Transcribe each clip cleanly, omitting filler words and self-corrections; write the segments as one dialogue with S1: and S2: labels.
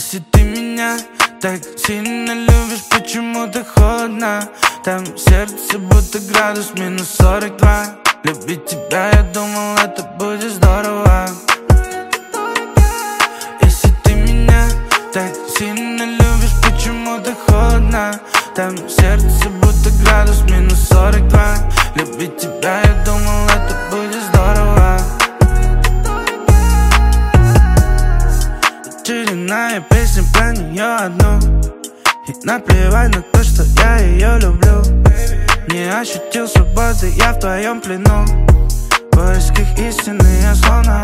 S1: Если ты меня так сильно любишь, почему ты холодна? Там в сердце будто градус минус 42. Любить тебя, я думал, это будет здорово. Если ты меня так сильно любишь, почему ты холодна? Там в сердце будто градус минус 42. Любить тебя, я думал, это будет здорово. Очередная песня про нее одну, и наплевать на то, что я ее люблю. Не ощутил свободы, я в твоем плену. В поисках истины я словно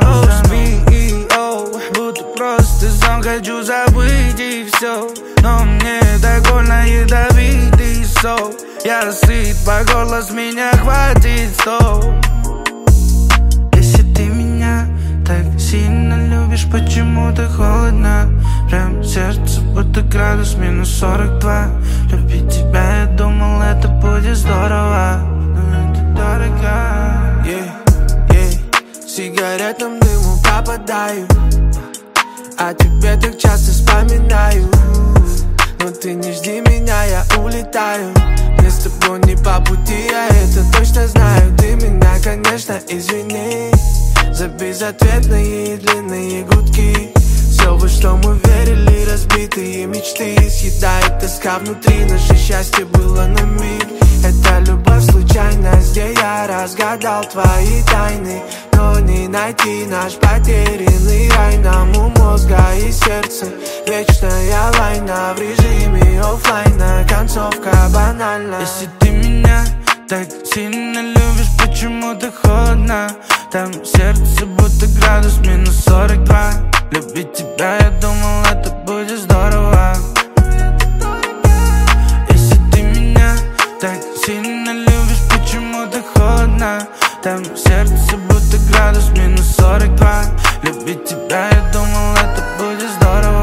S1: будто просто сон, хочу забыть и все. Но мне так больно ядовитый сок. Я сыт по горло, с меня хватит стоп. Если ты меня так сильно любишь, почему ты холодна? Прям в сердце будто градус минус 42. Любить тебя, я думал, это будет здорово, но это дорого.
S2: Сигаретным дыму попадаю, о тебе так часто вспоминаю. Но ты не жди меня, я улетаю. Мне с тобой не по пути, я это точно знаю. Ты меня, конечно, извини за безответные и длинные гудки. Все, во что мы верили, разбитые мечты, съедает тоска внутри, наше счастье было на миг. Это любовь случайность, где я разгадал твои тайны. Но не найти наш потерянный рай. Нам у мозга и сердца вечная война. В режиме оффлайна концовка банальна.
S1: Если ты меня так сильно любишь, почему ты холодна? Там в сердце будто градус минус 42. Любить тебя, я думал, это будет здорово. Если ты меня так сильно любишь, почему ты холодна? Там в сердце будто градус минус 42. Любить тебя, я думал, это будет здорово.